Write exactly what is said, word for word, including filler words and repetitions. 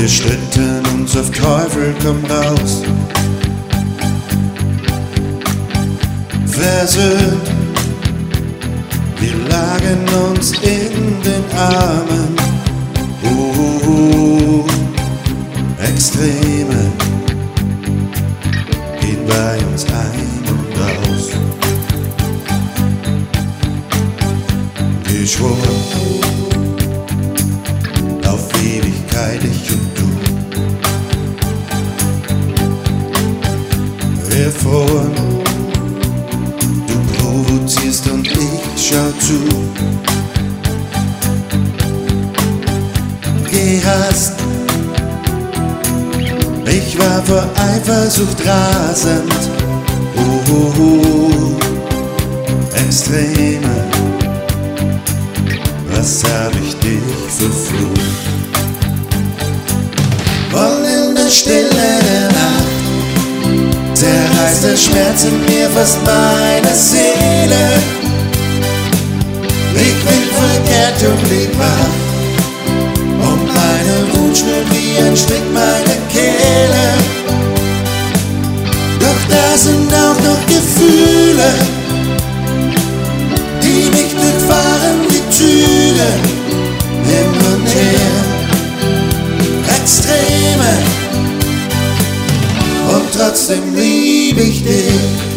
Wir stritten uns auf Teufel komm raus. Versöhnt, wir lagen uns in den Armen. Oh, oh, oh. Extreme gehen bei uns ein und aus. Geschworen auf Ewigkeit, ich und du. Erfroren, du provozierst und ich schau zu. Gehasst, ich war vor Eifersucht rasend. Oh, oh, oh. Extreme, was hab ich dich verflucht? Und in der Stille der Nacht zerreißt der Schmerz in mir fast meine Seele. Ich bin verkehrt und lieb wach, und meine Wut schnürt wie ein Strick meine Kehle. Doch da sind auch noch Gefühle, die mich durchfahren wie Züge, hin und her, Extreme, und trotzdem lieb ich dich.